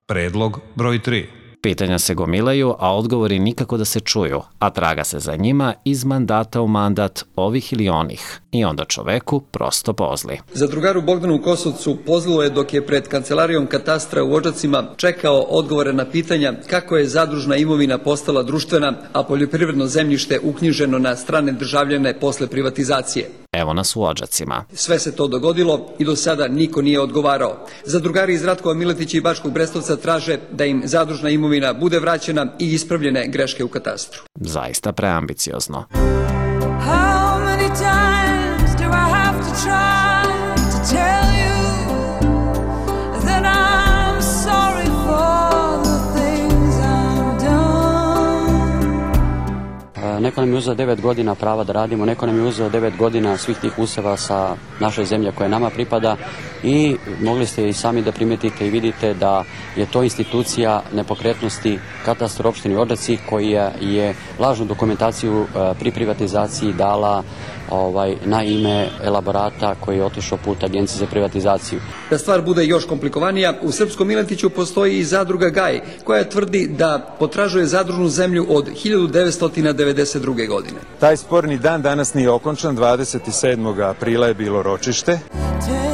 Predlog broj 3. Pitanja se gomilaju, a odgovori nikako da se čuju, a traga se za njima iz mandata u mandat ovih ili onih. I onda čoveku prosto pozli. Zadrugaru Bogdanu Kosovcu pozlilo je dok je pred kancelarijom katastra u Odžacima čekao odgovore na pitanja kako je zadružna imovina postala društvena, a poljoprivredno zemljište uknjiženo na strane državljane posle privatizacije. Evo nas u Odžacima. Sve se to dogodilo i do sada niko nije odgovarao. Zadrugari iz Ratkova Miletića i Bačkog Brestovca traže da im zadružna imovina bude vraćena i ispravljene greške u katastru. Zaista preambiciozno. Neko nam je uzeo 9 godina prava da radimo, neko nam je uzeo 9 godina svih tih useva sa naše zemlje koje nama pripada i mogli ste i sami da primetite i vidite da je to institucija nepokretnosti katastar opštine Odžaci koja je lažnu dokumentaciju pri privatizaciji dala na ime elaborata koji je otišao put Agencije za privatizaciju. Da stvar bude još komplikovanija, u Srpskom Miletiću postoji i zadruga Gaj, koja tvrdi da potražuje zadružnu zemlju od 1992. godine. Taj sporni dan danas nije okončan, 27. aprila je bilo ročište.